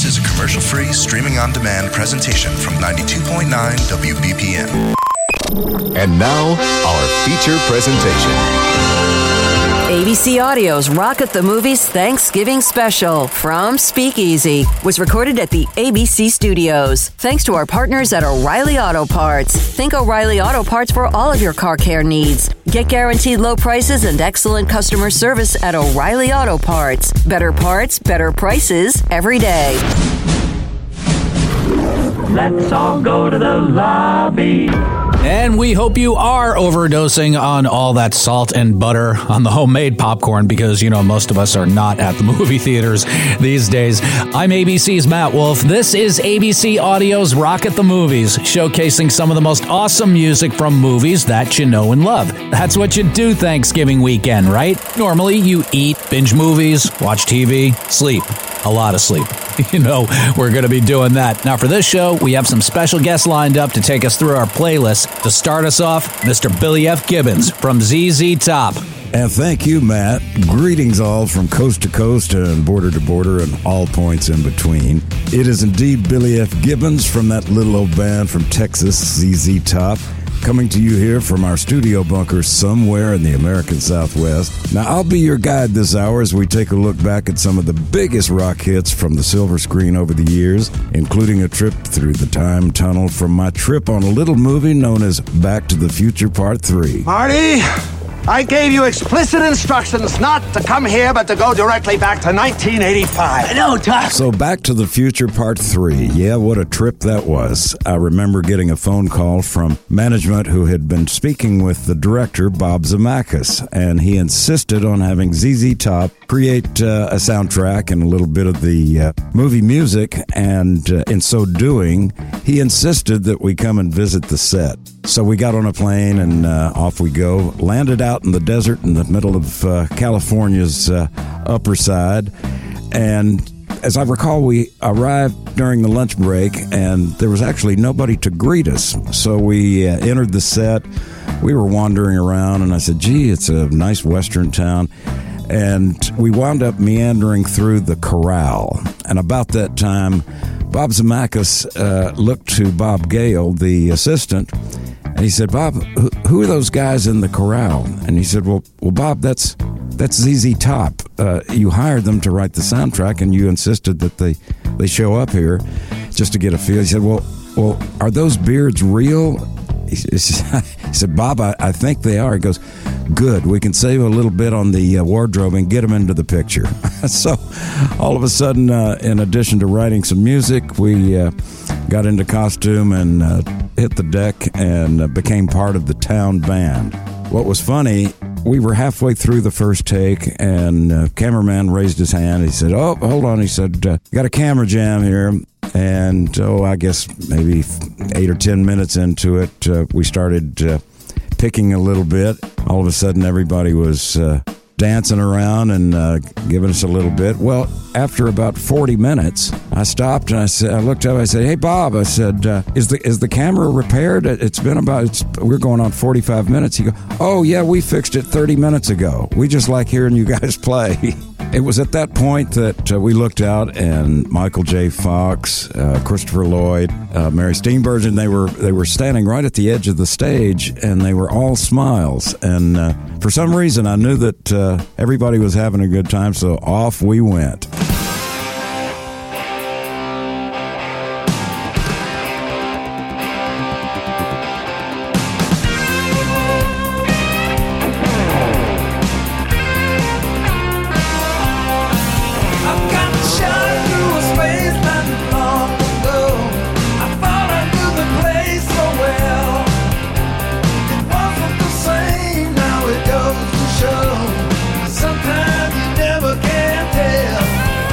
This is a commercial-free, streaming-on-demand presentation from 92.9 WBPM. And now, our feature presentation. ABC Audio's Rock at the Movies Thanksgiving Special from Speakeasy was recorded at the ABC Studios. Thanks to our partners at O'Reilly Auto Parts. Think O'Reilly Auto Parts for all of your car care needs. Get guaranteed low prices and excellent customer service at O'Reilly Auto Parts. Better parts, better prices every day. Let's all go to the lobby. And we hope you are overdosing on all that salt and butter on the homemade popcorn because, you know, most of us are not at the movie theaters these days. I'm ABC's Matt Wolf. This is ABC Audio's Rock at the Movies, showcasing some of the most awesome music from movies that you know and love. That's what you do Thanksgiving weekend, right? Normally, you eat, binge movies, watch TV, sleep. A lot of sleep. You know, we're going to be doing that. Now, for this show, we have some special guests lined up to take us through our playlist. To start us off, Mr. Billy F. Gibbons from ZZ Top. And thank you, Matt. Greetings all from coast to coast and border to border and all points in between. It is indeed Billy F. Gibbons from that little old band from Texas, ZZ Top, coming to you here from our studio bunker somewhere in the American Southwest. Now, I'll be your guide this hour as we take a look back at some of the biggest rock hits from the silver screen over the years, including a trip through the time tunnel from my trip on a little movie known as Back to the Future Part 3. Marty, I gave you explicit instructions not to come here, but to go directly back to 1985. I know, Doc. So Back to the Future Part 3. Yeah, what a trip that was. I remember getting a phone call from management who had been speaking with the director, Bob Zemeckis, and he insisted on having ZZ Top create a soundtrack and a little bit of the movie music, and in so doing, he insisted that we come and visit the set. So we got on a plane and off we go, landed out in the desert in the middle of California's upper side. And as I recall, we arrived during the lunch break and there was actually nobody to greet us. So we entered the set. We were wandering around and I said, gee, it's a nice western town. And we wound up meandering through the corral. And about that time, Bob Zemeckis looked to Bob Gale, the assistant, and he said, Bob, who are those guys in the corral? And he said, well, Bob, that's ZZ Top. You hired them to write the soundtrack, and you insisted that they show up here just to get a feel. He said, well, are those beards real? He said, Bob, I think they are. He goes, good. We can save a little bit on the wardrobe and get them into the picture. So all of a sudden, in addition to writing some music, we got into costume and hit the deck and became part of the town band. What was funny, we were halfway through the first take and cameraman raised his hand. He said, oh, hold on. He said, got a camera jam here. And, I guess maybe 8 or 10 minutes into it, we started picking a little bit. All of a sudden, everybody was dancing around and giving us a little bit. Well, after about 40 minutes, I stopped and I looked up. I said, "Hey, Bob," I said, "Is the camera repaired? We're going on 45 minutes." He goes, "Oh yeah, we fixed it 30 minutes ago. We just like hearing you guys play." It was at that point that we looked out, and Michael J. Fox, Christopher Lloyd, Mary Steenburgen, they were standing right at the edge of the stage, and they were all smiles. And for some reason, I knew that everybody was having a good time, so off we went. Sometimes you never can tell.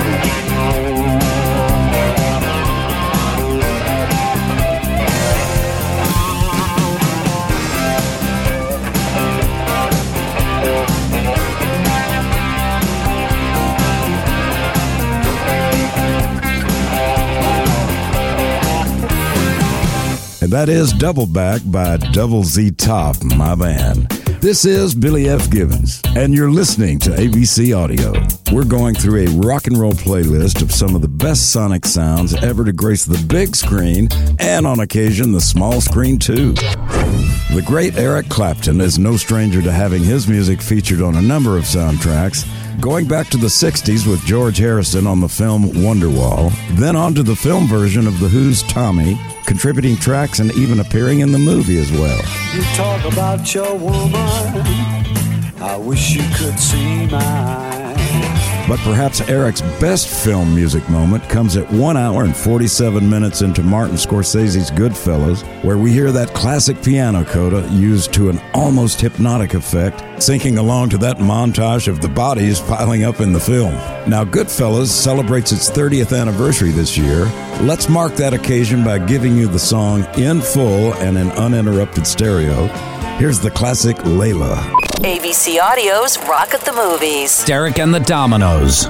And that is Double Back by Double Z Top, my band. This is Billy F. Gibbons, and you're listening to ABC Audio. We're going through a rock and roll playlist of some of the best sonic sounds ever to grace the big screen, and on occasion the small screen too. The great Eric Clapton is no stranger to having his music featured on a number of soundtracks, going back to the 60s with George Harrison on the film Wonderwall, then on to the film version of The Who's Tommy, contributing tracks and even appearing in the movie as well. You talk about your woman, I wish you could see mine. But perhaps Eric's best film music moment comes at 1 hour and 47 minutes into Martin Scorsese's Goodfellas, where we hear that classic piano coda used to an almost hypnotic effect, syncing along to that montage of the bodies piling up in the film. Now, Goodfellas celebrates its 30th anniversary this year. Let's mark that occasion by giving you the song in full and in uninterrupted stereo. Here's the classic Layla. ABC Audio's Rock at the Movies. Derek and the Dominoes.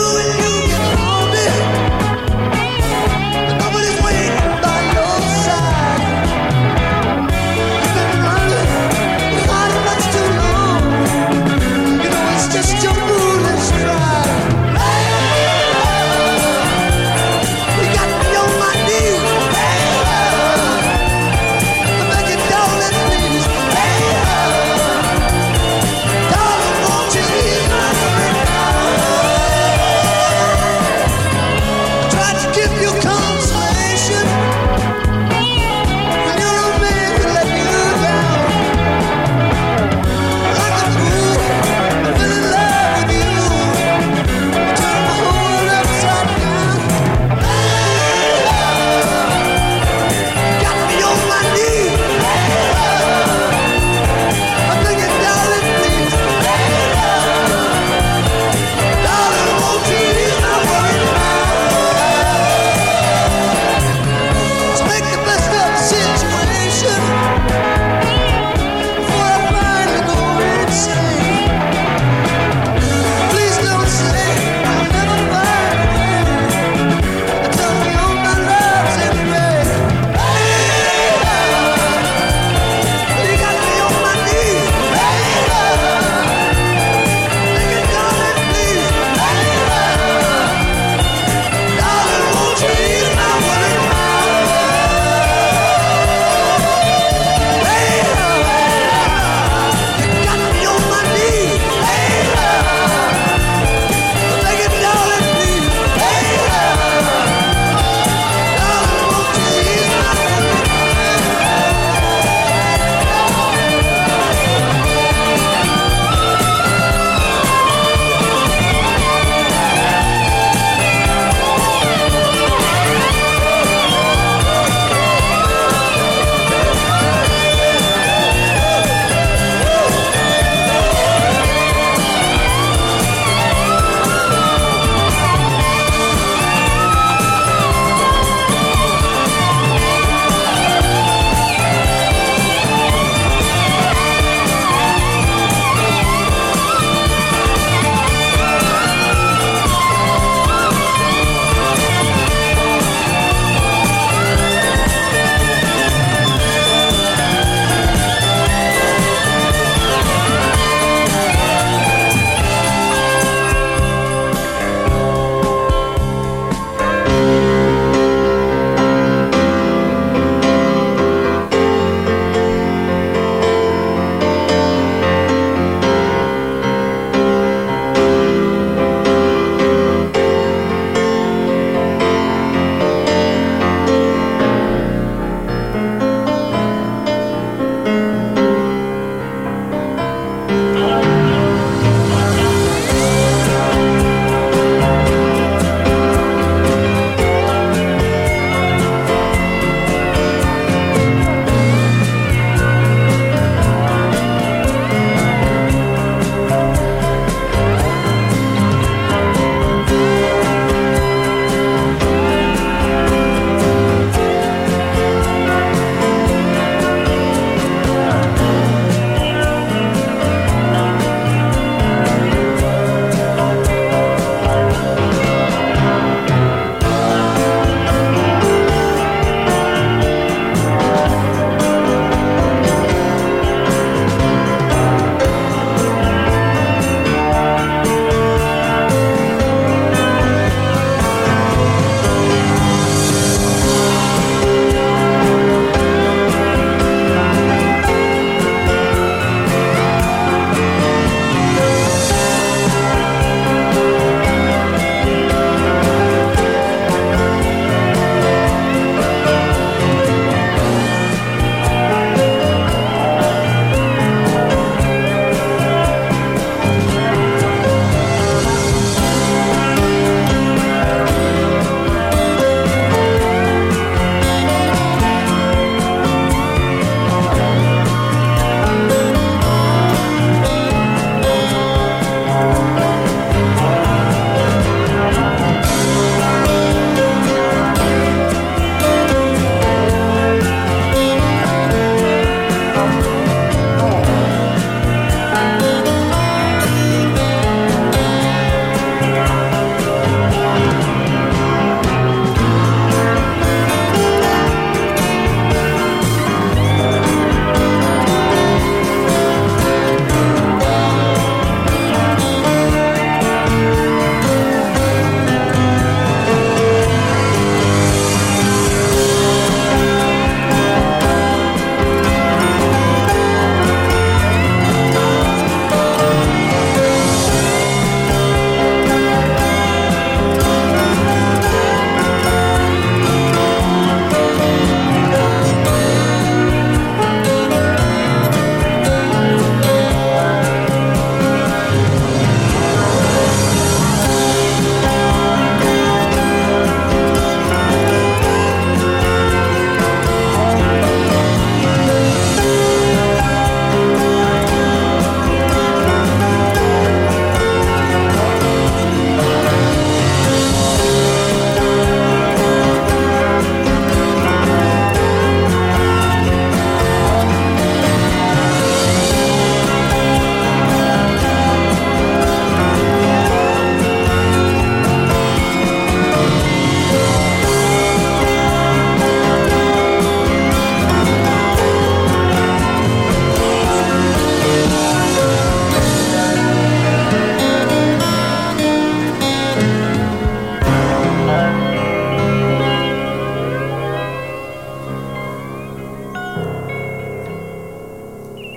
Nobody's waiting by your side.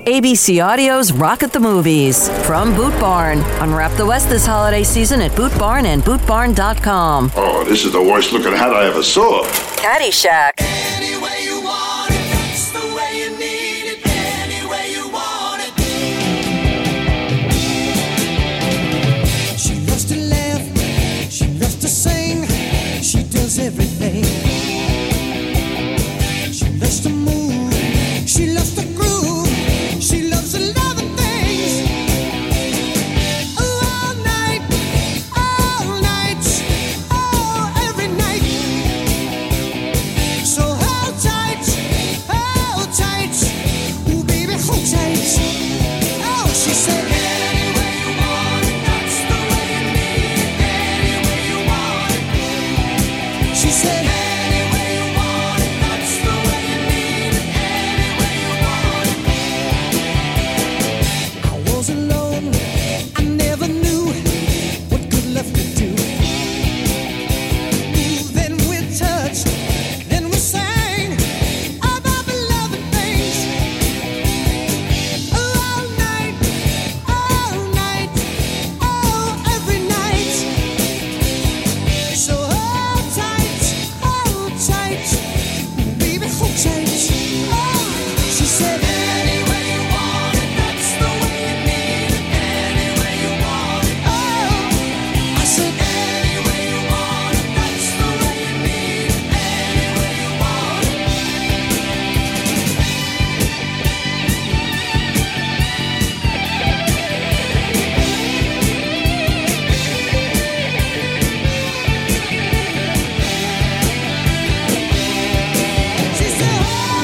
ABC Audio's Rock at the Movies from Boot Barn. Unwrap the West this holiday season at Boot Barn and BootBarn.com. Oh, this is the worst looking hat I ever saw. Caddyshack. Any way you want it, that's the way you need it. Any way you want it. She loves to laugh, she loves to sing, she does everything. She loves to move, she loves to groove, she loves a lot of things. All night, oh, every night. So hold tight, ooh baby, hold tight. Oh, she said, any way you want it, that's the way you need it. Any way you want it. She said, any way you want it, that's the way you need it. Any way you want it. I was alone, I never knew what good love could do. Ooh, then we touched, then we sang about the love and things. All night, oh, every night. So hold tight, baby, hold tight. Oh, she said, any way you want it, that's the way you need it. Any way you want it. Oh, I said, any way you want it, that's the way you need it. Any way you want it. She said,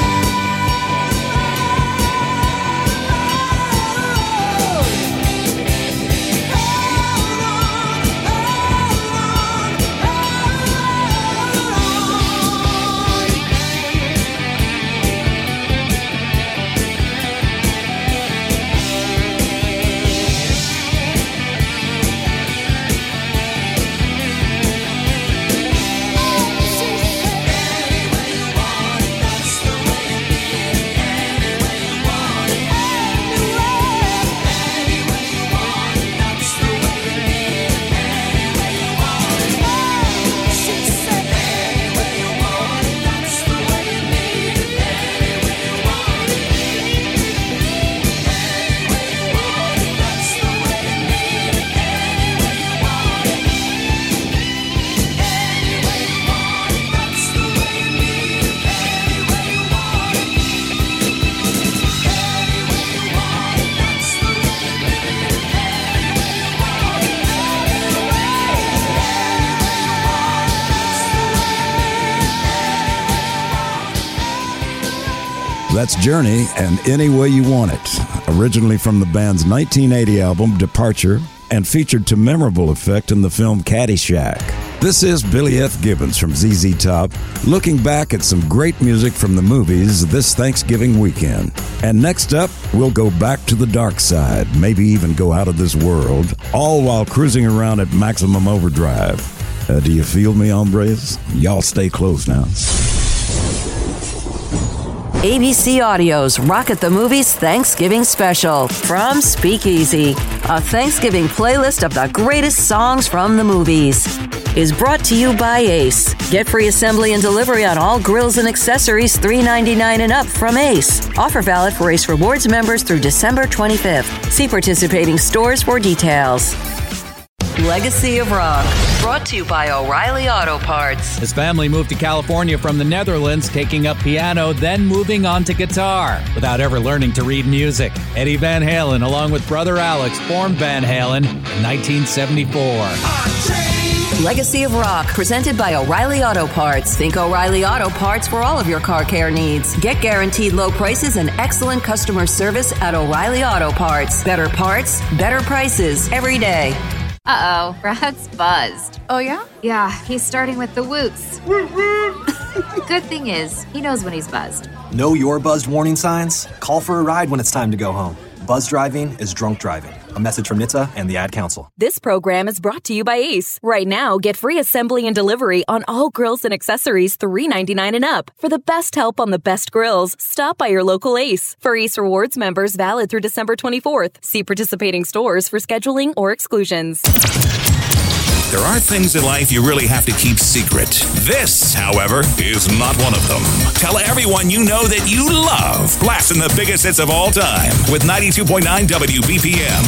That's Journey and Any Way You Want It, originally from the band's 1980 album Departure and featured to memorable effect in the film Caddyshack. This is Billy F. Gibbons from ZZ Top, looking back at some great music from the movies this Thanksgiving weekend. And next up, we'll go back to the dark side, maybe even go out of this world, all while cruising around at maximum overdrive. Do you feel me, hombres? Y'all stay close now. ABC Audio's Rock at the Movies Thanksgiving Special from Speakeasy, a Thanksgiving playlist of the greatest songs from the movies, is brought to you by Ace. Get free assembly and delivery on all grills and accessories $3.99 and up from Ace. Offer valid for Ace Rewards members through December 25th. See participating stores for details. Legacy of Rock, brought to you by O'Reilly Auto Parts. His family moved to California from the Netherlands, taking up piano, then moving on to guitar, without ever learning to read music. Eddie Van Halen, along with brother Alex, formed Van Halen in 1974. Legacy of Rock, presented by O'Reilly Auto Parts. Think O'Reilly Auto Parts for all of your car care needs. Get guaranteed low prices and excellent customer service at O'Reilly Auto Parts. Better parts, better prices every day. Uh-oh, Brad's buzzed. Oh, yeah? Yeah, he's starting with the woots. Good thing is, he knows when he's buzzed. Know your buzzed warning signs? Call for a ride when it's time to go home. Buzz driving is drunk driving. A message from NHTSA and the Ad Council. This program is brought to you by Ace. Right now, get free assembly and delivery on all grills and accessories $3.99 and up. For the best help on the best grills, stop by your local Ace. For Ace Rewards members, valid through December 24th. See participating stores for scheduling or exclusions. There are things in life you really have to keep secret. This, however, is not one of them. Tell everyone you know that you love blasting the biggest hits of all time with 92.9 WBPM.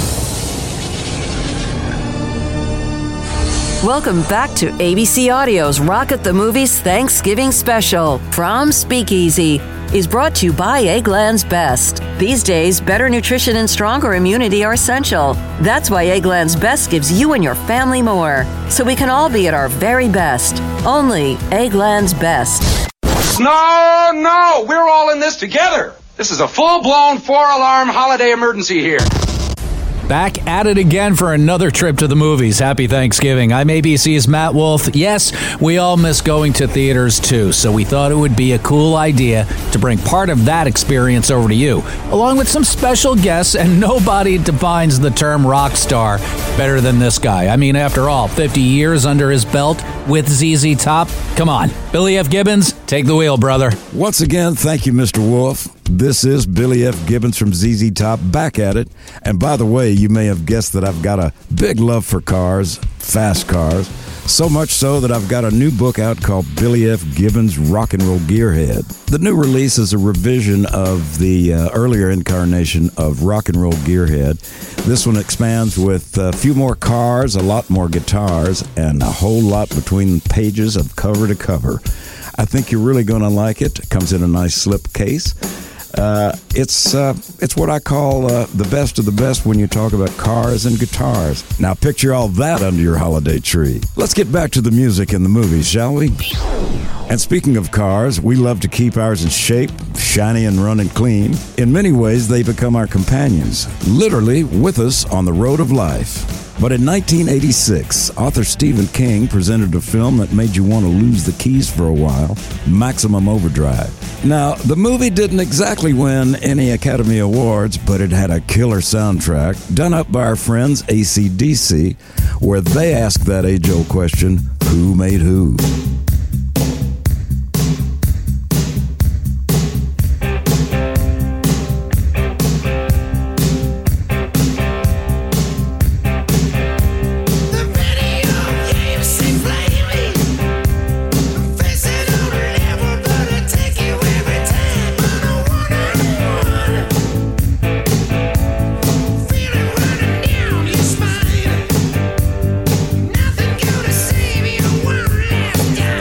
Welcome back to ABC Audio's Rock at the Movies Thanksgiving Special from Speakeasy. Is brought to you by Eggland's Best. These days, better nutrition and stronger immunity are essential. That's why Eggland's Best gives you and your family more, so we can all be at our very best. Only Eggland's Best. No, we're all in this together. This is a full-blown 4-alarm holiday emergency here. Back at it again for another trip to the movies. Happy Thanksgiving. I'm ABC's Matt Wolf. Yes, we all miss going to theaters too, so we thought it would be a cool idea to bring part of that experience over to you, along with some special guests, and nobody defines the term rock star better than this guy. I mean, after all, 50 years under his belt with ZZ Top. Come on, Billy F. Gibbons, take the wheel, brother. Once again, thank you, Mr. Wolf. This is Billy F. Gibbons from ZZ Top, back at it. And by the way, you may have guessed that I've got a big love for cars, fast cars. So much so that I've got a new book out called Billy F. Gibbons Rock and Roll Gearhead. The new release is a revision of the earlier incarnation of Rock and Roll Gearhead. This one expands with a few more cars, a lot more guitars, and a whole lot between pages of cover to cover. I think you're really going to like it. It comes in a nice slip case. It's what I call the best of the best when you talk about cars and guitars. Now picture all that under your holiday tree. Let's get back to the music and the movies, shall we? And speaking of cars, we love to keep ours in shape, shiny and running clean. In many ways, they become our companions, literally with us on the road of life. But in 1986, author Stephen King presented a film that made you want to lose the keys for a while, Maximum Overdrive. Now, the movie didn't exactly win any Academy Awards, but it had a killer soundtrack done up by our friends AC/DC, where they asked that age-old question, who made who? Nothing gonna save you, one left down.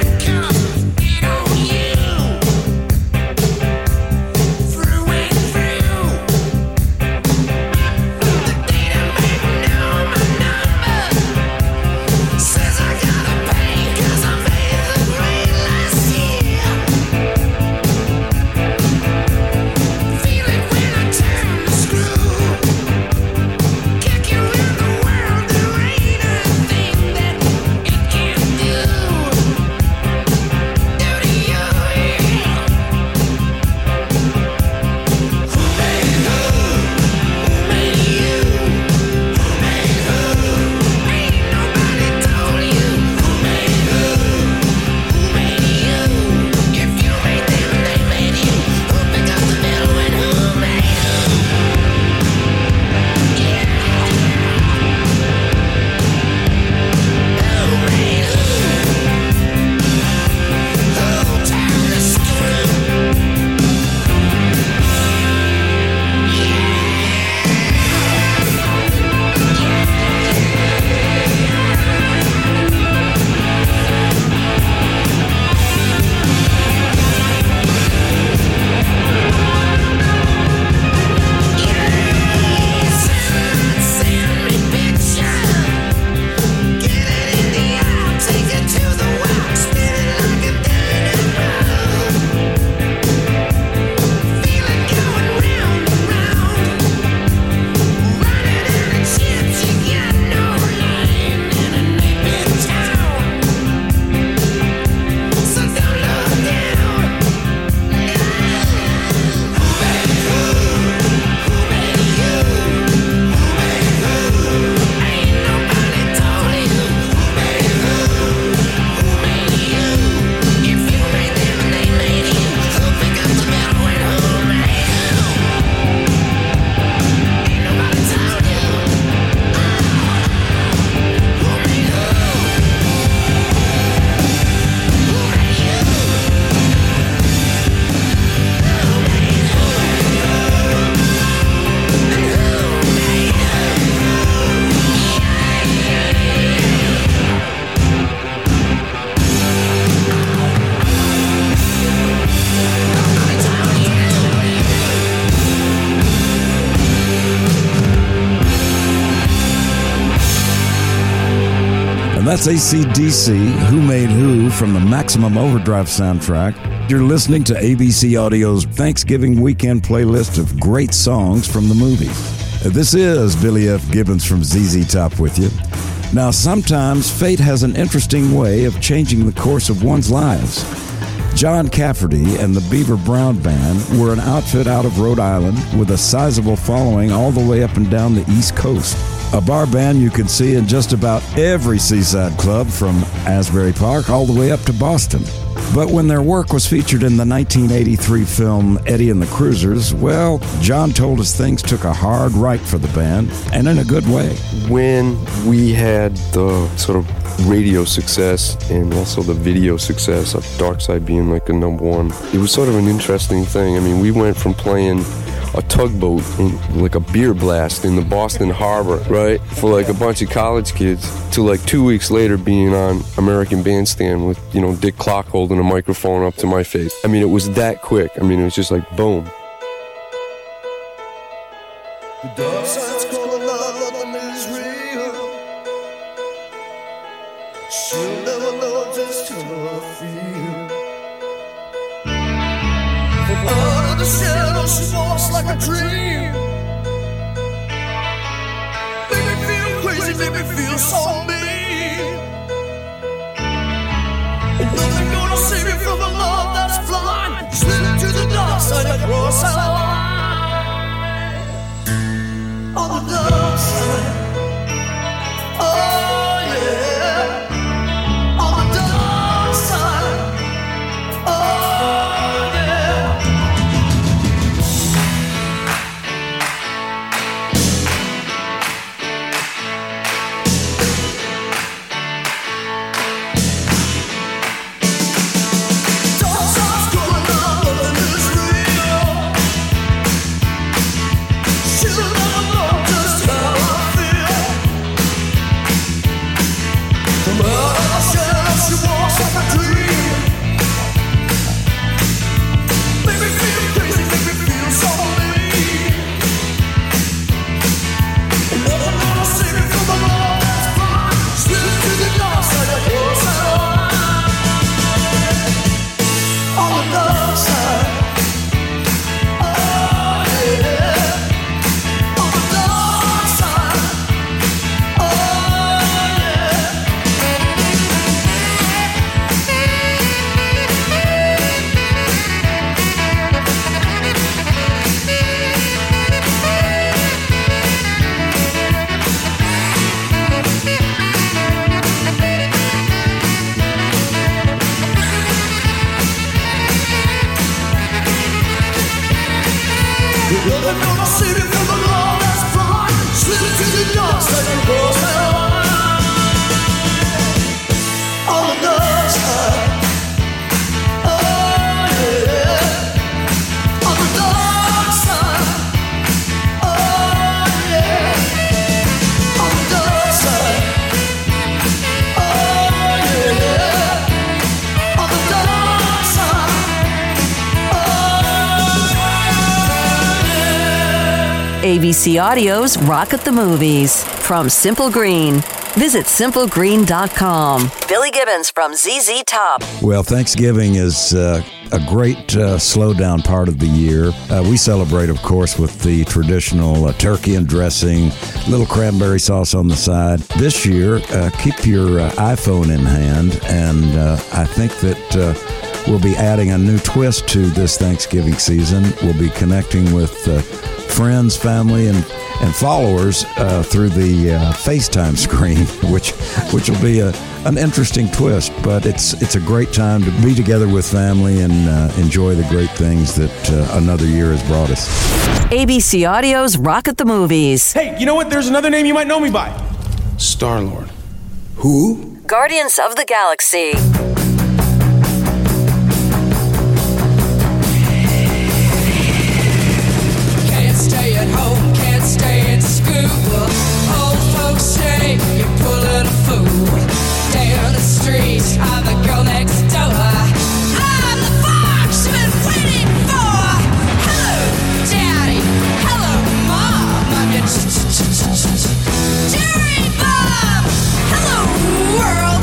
That's AC/DC, Who Made Who from the Maximum Overdrive soundtrack. You're listening to ABC Audio's Thanksgiving weekend playlist of great songs from the movie. This is Billy F. Gibbons from ZZ Top with you. Now, sometimes fate has an interesting way of changing the course of one's lives. John Cafferty and the Beaver Brown Band were an outfit out of Rhode Island with a sizable following all the way up and down the East Coast. A bar band you can see in just about every seaside club from Asbury Park all the way up to Boston. But when their work was featured in the 1983 film Eddie and the Cruisers, well, John told us things took a hard right for the band, and in a good way. When we had the sort of radio success and also the video success of Dark Side being like a number one, it was sort of an interesting thing. I mean, we went from playing a tugboat in like a beer blast in the Boston Harbor, right, for like a bunch of college kids, to like 2 weeks later being on American Bandstand with, you know, Dick Clark holding a microphone up to my face. I mean, it was that quick. I mean, it was just like boom. The dark side's calling out, nothing is real. She'll never know just how I feel. From out of the shadows she walks like a dream. Make me feel crazy, make me feel so mean. And nothing gonna save me from the love that's blind. Slid to the dark side across our line. On the dark side, oh yeah. On the dark side, oh yeah. Dark side's going on, nothing is real. She'll never know just how I feel. From out of the shadows she walks like a dream. Make me feel crazy, make me feel so mean. And nothing gonna save me from the love that's blind. Slip to the dark side of your side. On the dark side, oh yeah. On the dark side, oh You're never gonna see me from the love that's blind. Slip to the dark side and cross that line. On the dark side, oh yeah. On the dark side, oh yeah. On the dark side, oh yeah. On the dark side, ABC Audio's Rock at the Movies from Simple Green. Visit simplegreen.com. Billy Gibbons from ZZ Top. Well, Thanksgiving is a great slow-down part of the year. We celebrate, of course, with the traditional turkey and dressing, little cranberry sauce on the side. This year, keep your iPhone in hand, and I think that we'll be adding a new twist to this Thanksgiving season. We'll be connecting with friends, family, and followers through the FaceTime screen, which will be an interesting twist. But it's a great time to be together with family and enjoy the great things that another year has brought us. ABC Audio's Rock at the Movies. Hey, you know what? There's another name you might know me by. Star-Lord. Who? Guardians of the Galaxy. Can't stay at home, can't stay at school. Old folks say you're pulling a fool. Down the street, I'm the girl next door. I'm the fox you've been waiting for. Hello, Daddy. Hello, Mom. I'm your Jerry Bob. Hello, world.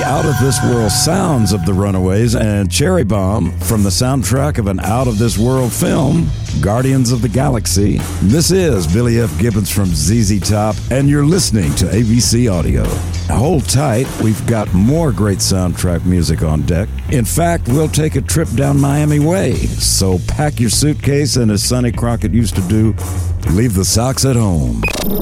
out-of-this-world sounds of the Runaways and Cherry Bomb from the soundtrack of an out-of-this-world film, Guardians of the Galaxy. This is Billy F. Gibbons from ZZ Top, and you're listening to ABC Audio. Hold tight, we've got more great soundtrack music on deck. In fact, we'll take a trip down Miami Way, so pack your suitcase, and as Sonny Crockett used to do, leave the socks at home.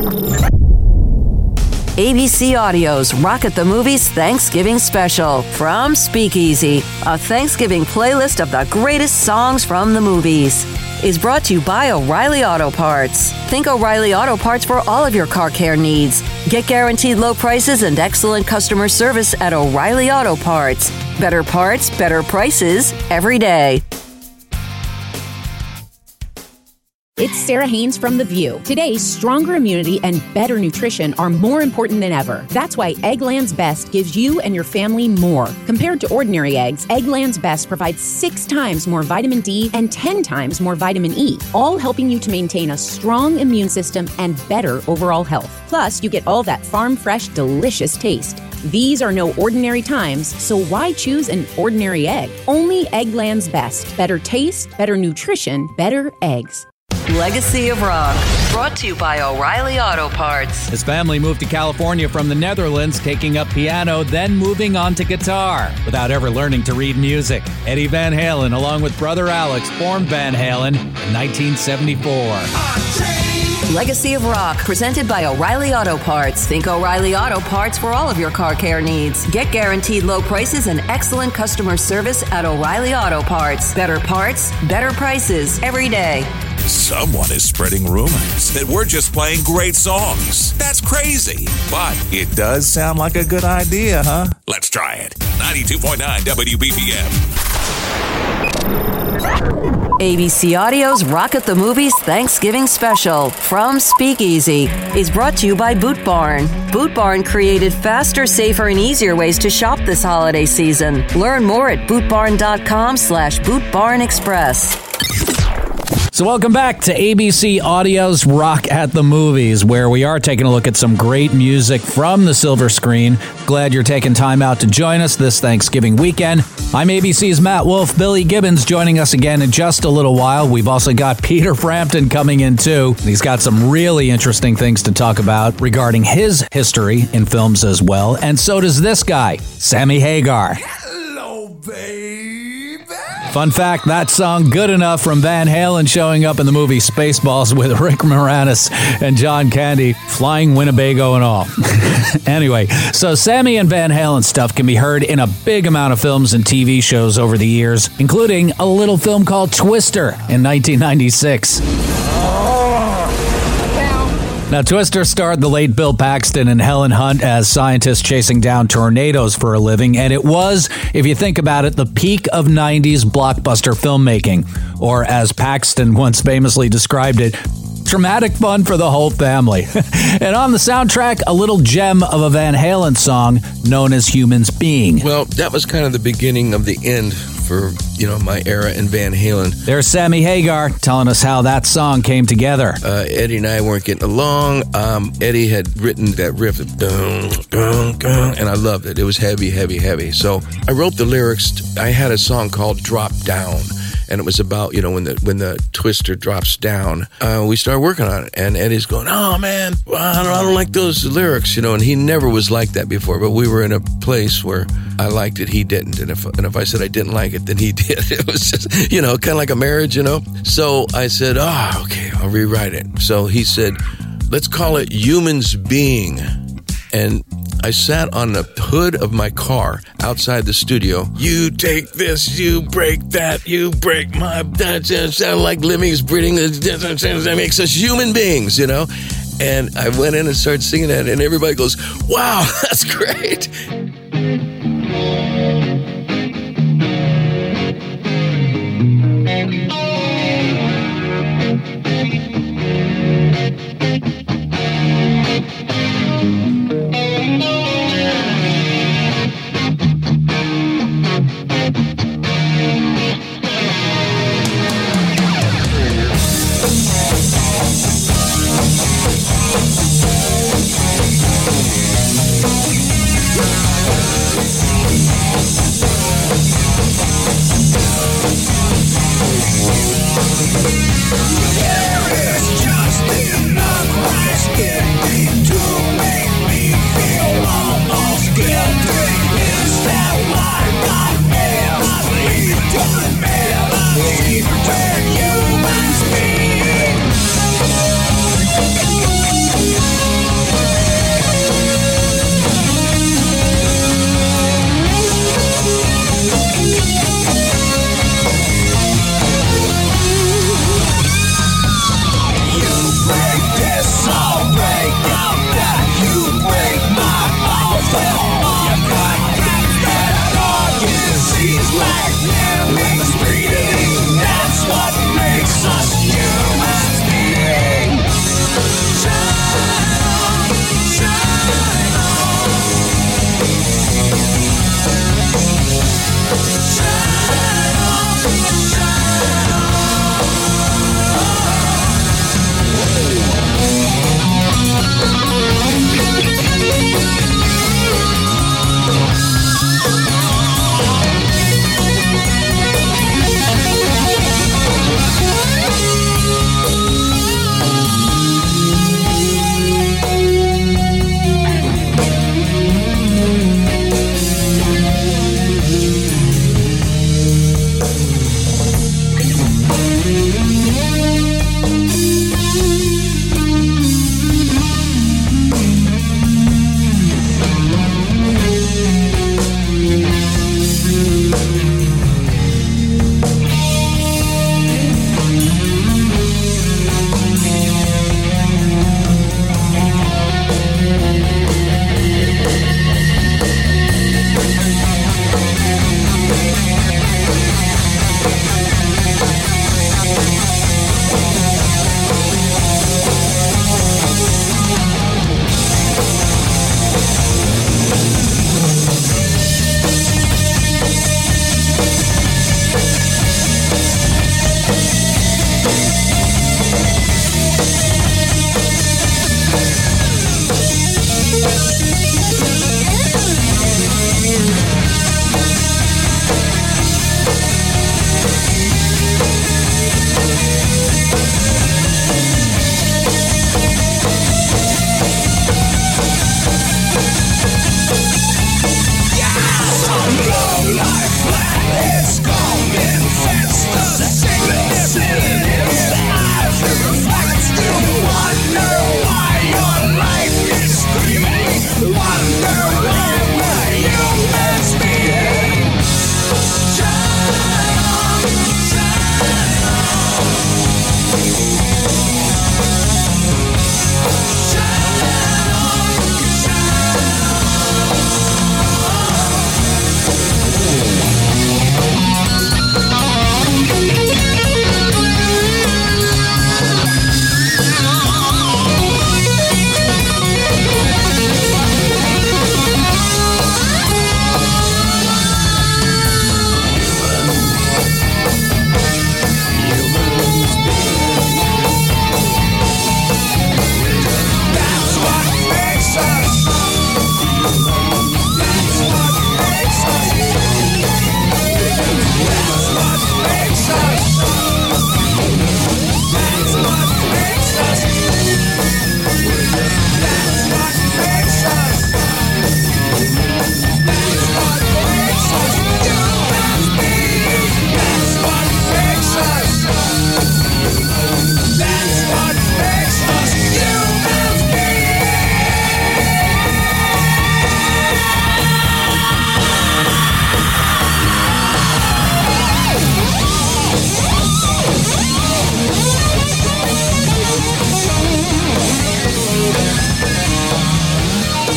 ABC Audio's Rock at the Movies Thanksgiving Special from Speakeasy, a Thanksgiving playlist of the greatest songs from the movies, is brought to you by O'Reilly Auto Parts. Think O'Reilly Auto Parts for all of your car care needs. Get guaranteed low prices and excellent customer service at O'Reilly Auto Parts. Better parts, better prices, every day. It's Sarah Haynes from The View. Today, stronger immunity and better nutrition are more important than ever. That's why Eggland's Best gives you and your family more. Compared to ordinary eggs, Eggland's Best provides 6 times more vitamin D and 10 times more vitamin E, all helping you to maintain a strong immune system and better overall health. Plus, you get all that farm-fresh, delicious taste. These are no ordinary times, so why choose an ordinary egg? Only Eggland's Best. Better taste, better nutrition, better eggs. Legacy of Rock, brought to you by O'Reilly Auto Parts. His family moved to California from the Netherlands, taking up piano, then moving on to guitar, without ever learning to read music. Eddie Van Halen, along with brother Alex, formed Van Halen in 1974. Legacy of Rock, presented by O'Reilly Auto Parts. Think O'Reilly Auto Parts for all of your car care needs. Get guaranteed low prices and excellent customer service at O'Reilly Auto Parts. Better parts, better prices, every day. Someone is spreading rumors that we're just playing great songs. That's crazy. But it does sound like a good idea, huh? Let's try it. 92.9 WBPM. ABC Audio's Rock at the Movies Thanksgiving Special from Speakeasy is brought to you by Boot Barn. Boot Barn created faster, safer, and easier ways to shop this holiday season. Learn more at bootbarn.com/bootbarnexpress. So welcome back to ABC Audio's Rock at the Movies, where we are taking a look at some great music from the silver screen. Glad you're taking time out to join us this Thanksgiving weekend. I'm ABC's Matt Wolf. Billy Gibbons joining us again in just a little while. We've also got Peter Frampton coming in too. He's got some really interesting things to talk about regarding his history in films as well. And so does this guy, Sammy Hagar. Hello, baby. Fun fact, that song Good Enough from Van Halen showing up in the movie Spaceballs with Rick Moranis and John Candy, flying Winnebago and all. Anyway, so Sammy and Van Halen stuff can be heard in a big amount of films and TV shows over the years, including a little film called Twister in 1996. Now, Twister starred the late Bill Paxton and Helen Hunt as scientists chasing down tornadoes for a living, and it was, if you think about it, the peak of 90s blockbuster filmmaking, or as Paxton once famously described it, traumatic fun for the whole family. And on the soundtrack, a little gem of a Van Halen song known as Humans Being. Well, that was kind of the beginning of the end for, my era in Van Halen. There's Sammy Hagar telling us how that song came together. Eddie and I weren't getting along. Eddie had written that riff, dun, dun, dun, and I loved it. It was heavy, heavy, heavy. So I wrote the lyrics. I had a song called Drop Down. And it was about, when the twister drops down. We started working on it. And Eddie's going, oh, man, I don't like those lyrics, and he never was like that before. But we were in a place where I liked it, he didn't. And if I said I didn't like it, then he did. It was just, kind of like a marriage, So I said, okay, I'll rewrite it. So he said, let's call it Humans Being. And I sat on the hood of my car outside the studio. You take this, you break that, you break my... That sound like living's breathing. That makes us human beings, And I went in and started singing that, and everybody goes, wow, that's great.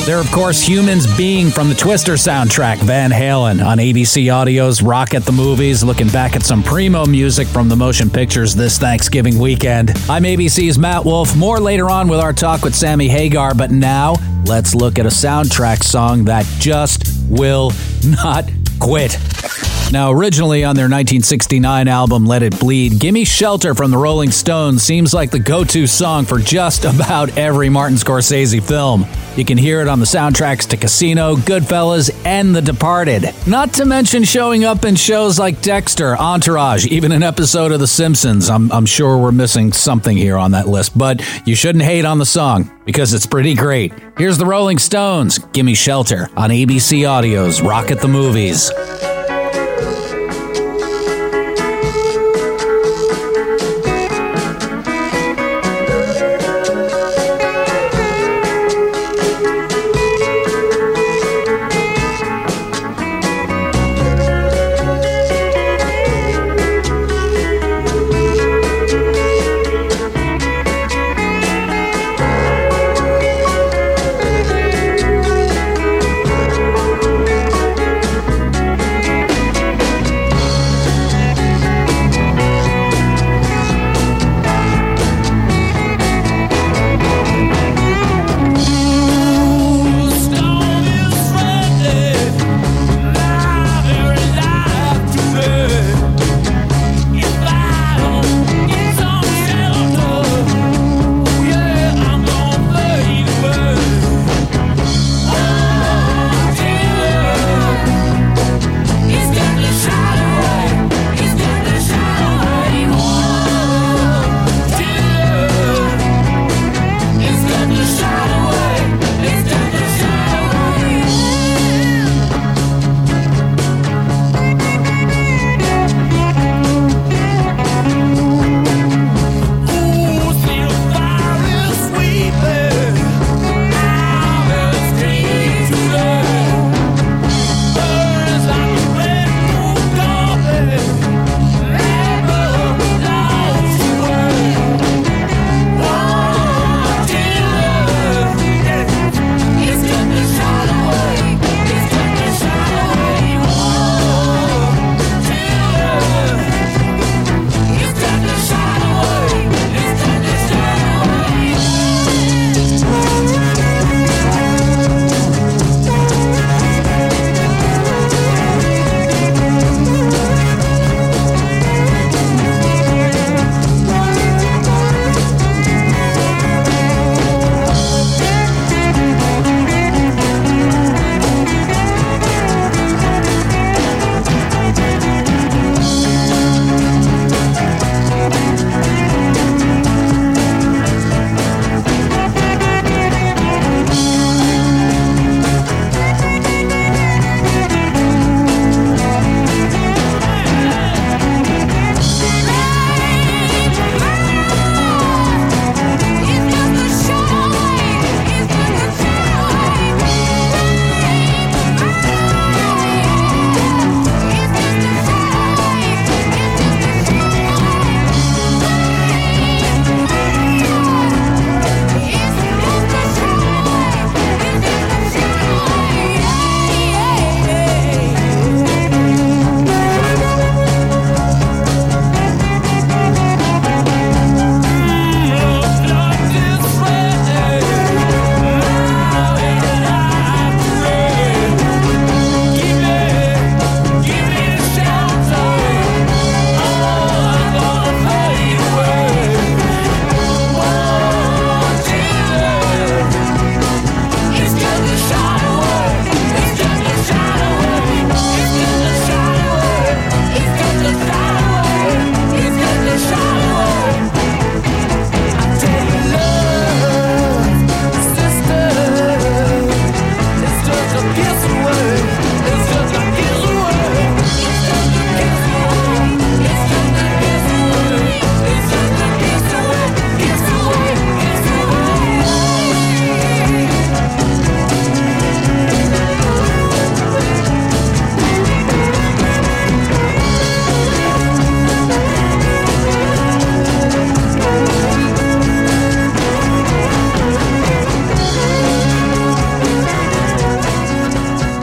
They're, of course, Humans Being from the Twister soundtrack, Van Halen, on ABC Audio's Rock at the Movies, looking back at some primo music from the motion pictures this Thanksgiving weekend. I'm ABC's Matt Wolf. More later on with our talk with Sammy Hagar, but now let's look at a soundtrack song that just will not quit. Now, originally on their 1969 album, Let It Bleed, Gimme Shelter from the Rolling Stones seems like the go-to song for just about every Martin Scorsese film. You can hear it on the soundtracks to Casino, Goodfellas, and The Departed. Not to mention showing up in shows like Dexter, Entourage, even an episode of The Simpsons. I'm sure we're missing something here on that list, but you shouldn't hate on the song because it's pretty great. Here's the Rolling Stones, Gimme Shelter, on ABC Audio's Rock at the Movies.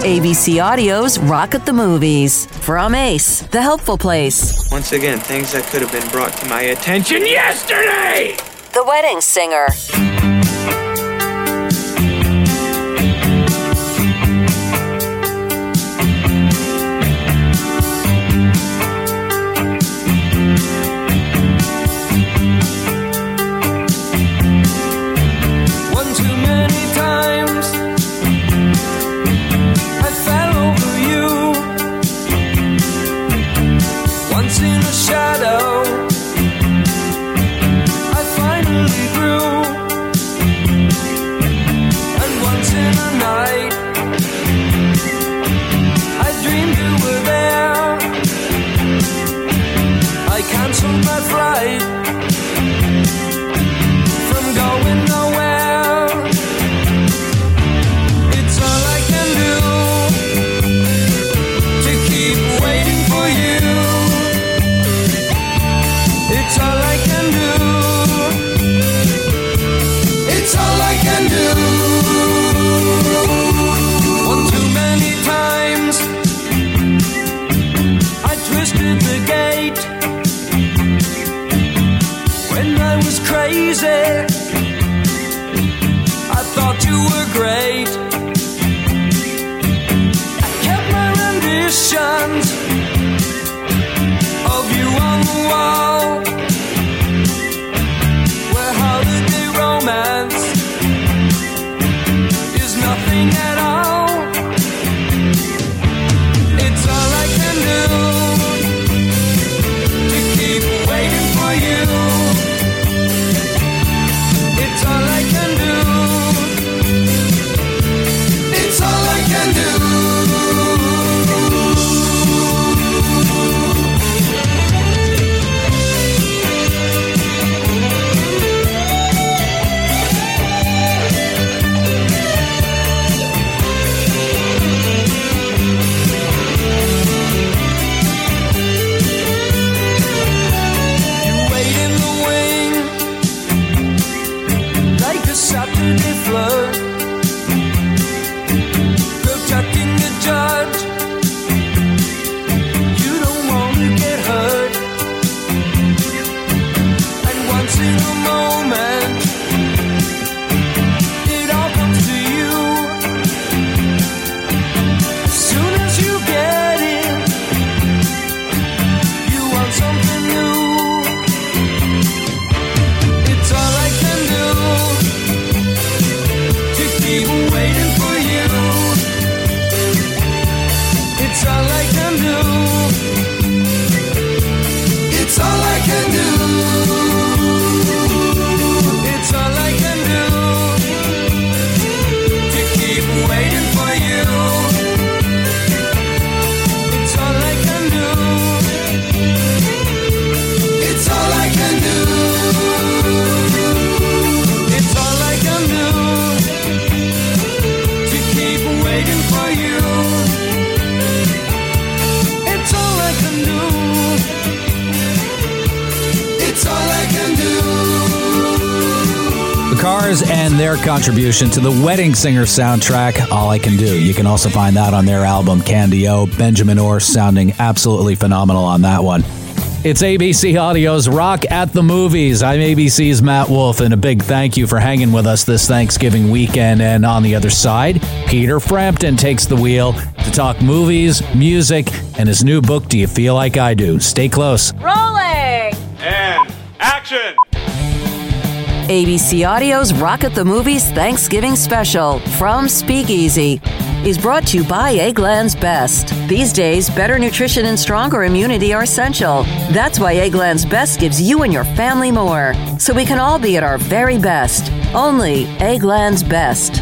ABC Audio's Rock at the Movies. From Ace, the helpful place. Once again, things that could have been brought to my attention yesterday! The Wedding Singer. One too many times I fell over you. Once in a shadow I finally grew. And once in a night I dreamed you were there. I cancelled my flight from going nowhere. It's all I can do to keep waiting for you. It's all I can do. It's all I can do. One too many times I twisted the gate when I was crazy. I thought you were great. I kept my renditions of you on the wall, where holiday romance is nothing at all. It's all I can do to keep waiting for you. It's all I can do. It's all I can do. You wait in the wing like a Saturday flirt, protecting the judge. You don't want to get hurt. And once in a moment it all comes to you. As soon as you get it, you want something new. It's all I can do to keep waiting for you. It's all I can do. It's all I can do. It's all I can do to keep waiting for you. It's all I can do. It's all I can do. It's all I can do to keep waiting for you. It's all I can do. It's all I can do. The Cars and their contribution to the Wedding Singer soundtrack, All I Can Do. You can also find that on their album, Candy-O. Benjamin Orr sounding absolutely phenomenal on that one. It's ABC Audio's Rock at the Movies. I'm ABC's Matt Wolf, and a big thank you for hanging with us this Thanksgiving weekend. And on the other side, Peter Frampton takes the wheel to talk movies, music, and his new book, Do You Feel Like I Do? Stay close. Rolling! And action! ABC Audio's Rock at the Movies Thanksgiving Special from Speakeasy is brought to you by Eggland's Best. These days, better nutrition and stronger immunity are essential. That's why Eggland's Best gives you and your family more, so we can all be at our very best. Only Eggland's Best.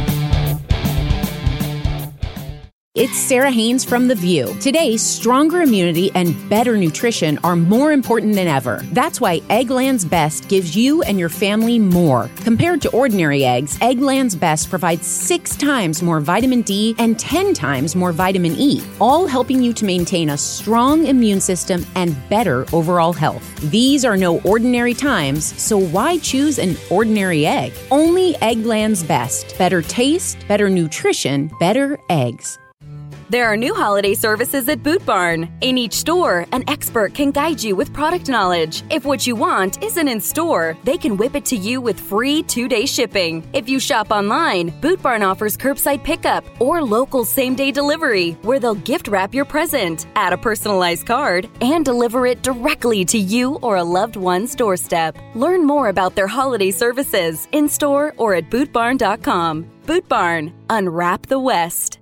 It's Sarah Haynes from The View. Today, stronger immunity and better nutrition are more important than ever. That's why Eggland's Best gives you and your family more. Compared to ordinary eggs, Eggland's Best provides 6 times more vitamin D and 10 times more vitamin E, all helping you to maintain a strong immune system and better overall health. These are no ordinary times, so why choose an ordinary egg? Only Eggland's Best. Better taste, better nutrition, better eggs. There are new holiday services at Boot Barn. In each store, an expert can guide you with product knowledge. If what you want isn't in store, they can whip it to you with free 2-day shipping. If you shop online, Boot Barn offers curbside pickup or local same-day delivery, where they'll gift wrap your present, add a personalized card, and deliver it directly to you or a loved one's doorstep. Learn more about their holiday services in store or at bootbarn.com. Boot Barn, unwrap the West.